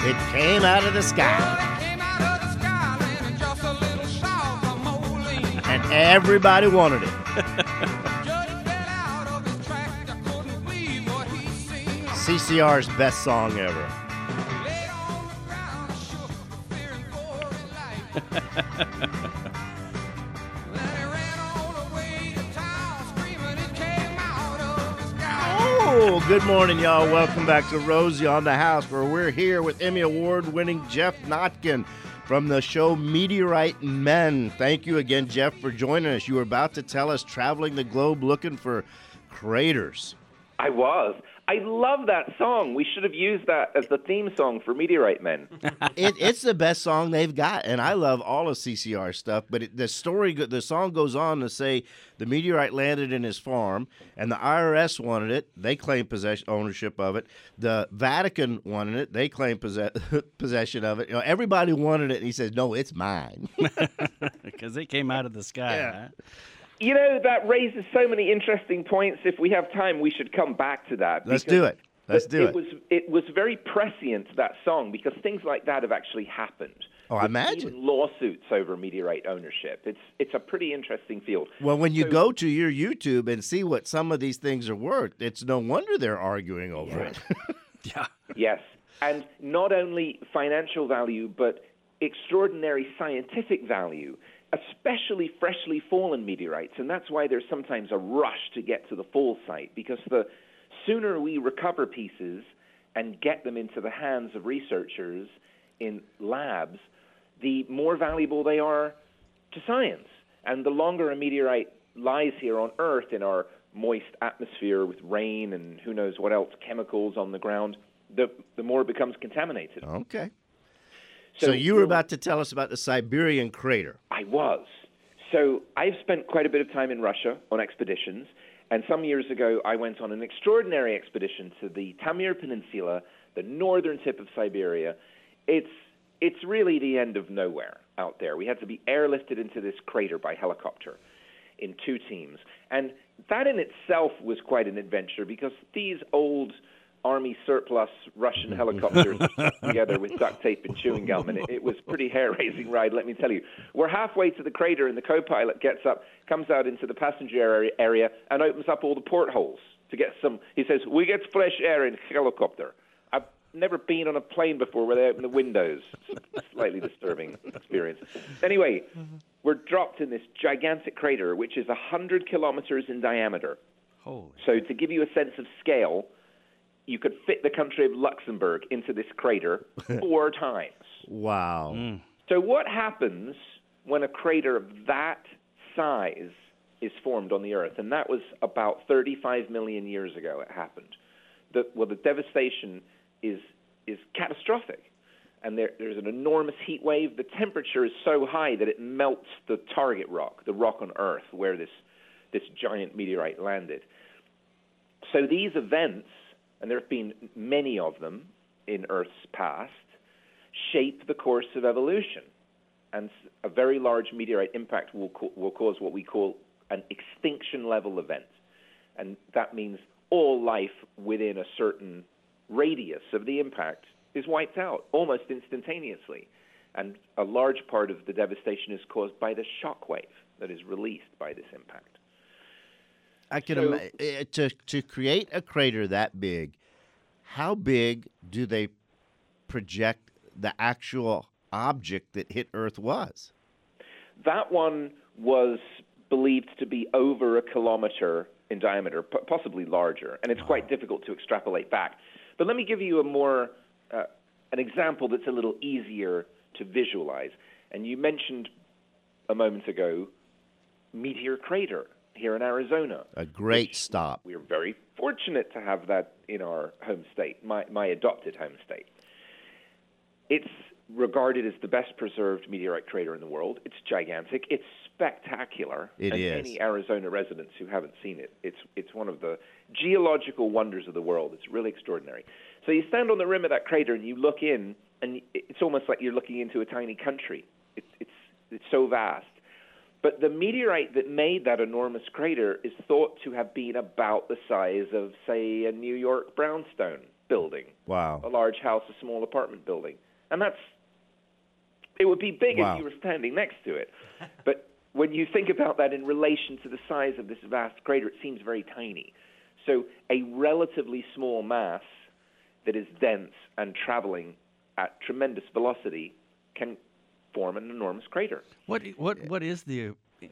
It came out of the sky. And everybody wanted it. CCR's best song ever. Oh, good morning, y'all. Welcome back to Rosie on the House, where we're here with Emmy Award-winning Jeff Notkin from the show Meteorite Men. Thank you again, Jeff, for joining us. You were about to tell us traveling the globe looking for craters. I was. I love that song. We should have used that as the theme song for Meteorite Men. It's the best song they've got, and I love all of CCR stuff. But the song goes on to say the meteorite landed in his farm, and the IRS wanted it. They claim ownership of it. The Vatican wanted it. They claim possession of it. You know, everybody wanted it, and he says, "No, it's mine," because it came out of the sky. Yeah. Right? You know, that raises so many interesting points. If we have time, we should come back to that. Let's do it. It was very prescient, that song, because things like that have actually happened. Oh, I imagine. Even lawsuits over meteorite ownership. It's a pretty interesting field. Well, when you go to your YouTube and see what some of these things are worth, it's no wonder they're arguing over it. Yeah. Yes. And not only financial value, but extraordinary scientific value, especially freshly fallen meteorites. And that's why there's sometimes a rush to get to the fall site, because the sooner we recover pieces and get them into the hands of researchers in labs, the more valuable they are to science. And the longer a meteorite lies here on Earth in our moist atmosphere with rain and who knows what else, chemicals on the ground, the more it becomes contaminated. Okay. So you were about to tell us about the Siberian crater. I was. So I've spent quite a bit of time in Russia on expeditions, and some years ago I went on an extraordinary expedition to the Taimyr Peninsula, the northern tip of Siberia. It's really the end of nowhere out there. We had to be airlifted into this crater by helicopter in 2 teams. And that in itself was quite an adventure, because these old Army surplus Russian helicopters together with duct tape and chewing gum, and it was a pretty hair-raising ride, let me tell you. We're halfway to the crater, and the co-pilot gets up, comes out into the passenger area, and opens up all the portholes to get some. He says, "We get fresh air in helicopter." I've never been on a plane before where they open the windows. It's a slightly disturbing experience. Anyway, we're dropped in this gigantic crater, which is 100 kilometers in diameter. Holy. So to give you a sense of scale, you could fit the country of Luxembourg into this crater 4 times. Wow. So what happens when a crater of that size is formed on the Earth? And that was about 35 million years ago it happened. The devastation is catastrophic. And there's an enormous heat wave. The temperature is so high that it melts the target rock, the rock on Earth where this giant meteorite landed. So these events, and there have been many of them in Earth's past, shape the course of evolution. And a very large meteorite impact will cause what we call an extinction-level event. And that means all life within a certain radius of the impact is wiped out almost instantaneously. And a large part of the devastation is caused by the shock wave that is released by this impact. I can imagine to create a crater that big. How big do they project the actual object that hit Earth was? That one was believed to be over 1 kilometer in diameter, possibly larger, and it's quite difficult to extrapolate back. But let me give you an example that's a little easier to visualize. And you mentioned a moment ago Meteor Crater here in Arizona. A great stop. We're very fortunate to have that in our home state, my adopted home state. It's regarded as the best preserved meteorite crater in the world. It's gigantic. It's spectacular. It and is. Any Arizona residents who haven't seen it, it's one of the geological wonders of the world. It's really extraordinary. So you stand on the rim of that crater and you look in, and it's almost like you're looking into a tiny country. It's so vast. But the meteorite that made that enormous crater is thought to have been about the size of, say, a New York brownstone. building. Wow. A large house, a small apartment building. And it would be big Wow. if you were standing next to it. But when you think about that in relation to the size of this vast crater, it seems very tiny. So a relatively small mass that is dense and traveling at tremendous velocity can form an enormous crater. What is the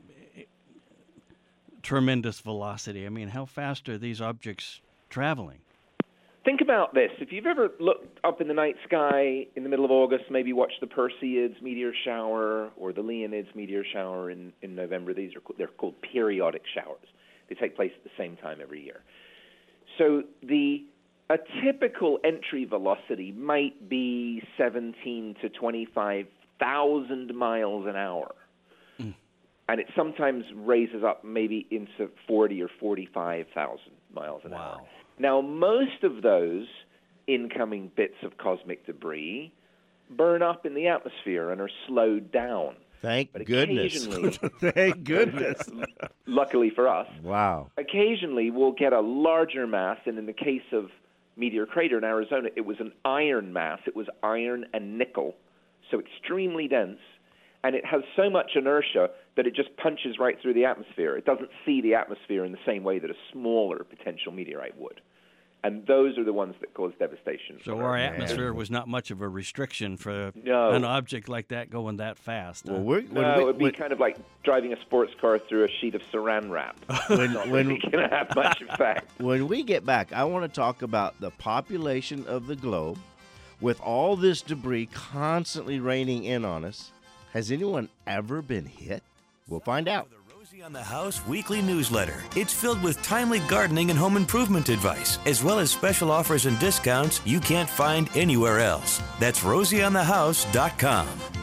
tremendous velocity? I mean, how fast are these objects traveling? Think about this. If you've ever looked up in the night sky in the middle of August, maybe watched the Perseids meteor shower or the Leonids meteor shower in November, they're called periodic showers. They take place at the same time every year. So a typical entry velocity might be 17 to 25,000 miles an hour. And it sometimes raises up maybe into 40 or 45,000 miles an hour. Now, most of those incoming bits of cosmic debris burn up in the atmosphere and are slowed down. Thank But goodness. Thank goodness. Luckily for us. Wow. Occasionally, we'll get a larger mass, and in the case of Meteor Crater in Arizona, it was an iron mass. It was iron and nickel, so extremely dense, and it has so much inertia that it just punches right through the atmosphere. It doesn't see the atmosphere in the same way that a smaller potential meteorite would. And those are the ones that cause devastation. So our atmosphere was not much of a restriction for No. an object like that going that fast. Well, it would be kind of like driving a sports car through a sheet of saran wrap. It's not really going to have much effect. When we get back, I want to talk about the population of the globe. With all this debris constantly raining in on us, has anyone ever been hit? We'll find out. The Rosie on the House weekly newsletter. It's filled with timely gardening and home improvement advice, as well as special offers and discounts you can't find anywhere else. That's rosieonthehouse.com.